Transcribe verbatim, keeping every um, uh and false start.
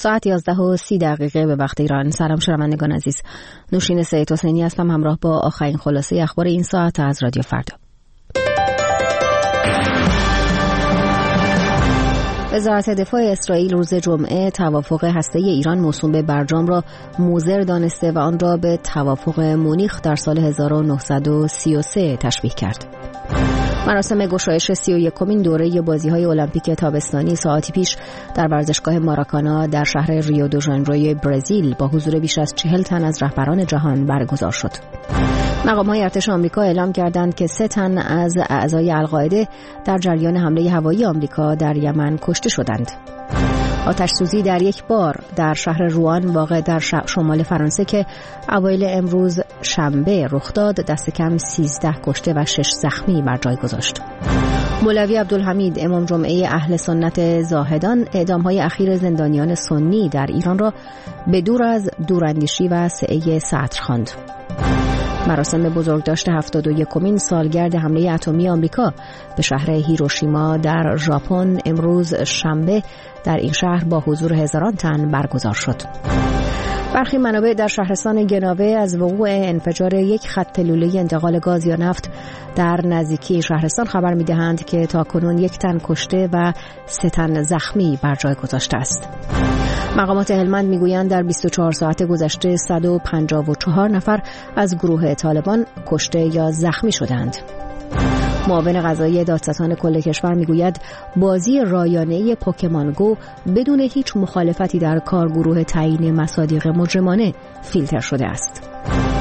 ساعت یازده و سی دقیقه به وقت ایران. سلام شنوندگان عزیز، نوشین سید حسینی هستم همراه با آخرین خلاصه اخبار این ساعت از رادیو فردا. وزارت دفاع اسرائیل روز جمعه توافق هسته‌ای ایران موسوم به برجام را مضر دانسته و آن را به توافق مونیخ در سال هزار و نهصد و سی و سه تشبیه کرد. مراسم گشایش سی و یکمین دوره بازی‌های المپیک تابستانی ساعتی پیش در ورزشگاه ماراکانا در شهر ریو دو ژانیروی برزیل با حضور بیش از چهل تن از رهبران جهان برگزار شد. مقام‌های ارتش آمریکا اعلام کردند که سه تن از اعضای القاعده در جریان حمله هوایی آمریکا در یمن کشته شدند. آتش‌سوزی در یک بار در شهر روان واقع در شمال فرانسه که اوایل امروز شنبه رخ داد دست کم سیزده کشته و شش زخمی بر جای گذاشت. مولوی عبدالحمید امام جمعه اهل سنت زاهدان اعدام‌های اخیر زندانیان سنی در ایران را به دور از دوراندیشی و سعی سطر خواند. مراسم بزرگداشت هفتاد و یکمین سالگرد حمله اتمی آمریکا به شهر هیروشیما در ژاپن امروز شنبه در این شهر با حضور هزاران تن برگزار شد. برخی منابع در شهرستان گناوه از وقوع انفجار یک خط لوله انتقال گاز یا نفت در نزدیکی شهرستان خبر می‌دهند که تاکنون یک تن کشته و سه تن زخمی بر جای گذاشته است. مقامات هلمند میگویند در بیست و چهار ساعت گذشته صد و پنجاه و چهار نفر از گروه طالبان کشته یا زخمی شدند. معاون قضایی دادستان کل کشور میگوید بازی رایانه‌ای پوکمان گو بدون هیچ مخالفتی در کارگروه تعیین مصادیق مجرمانه فیلتر شده است.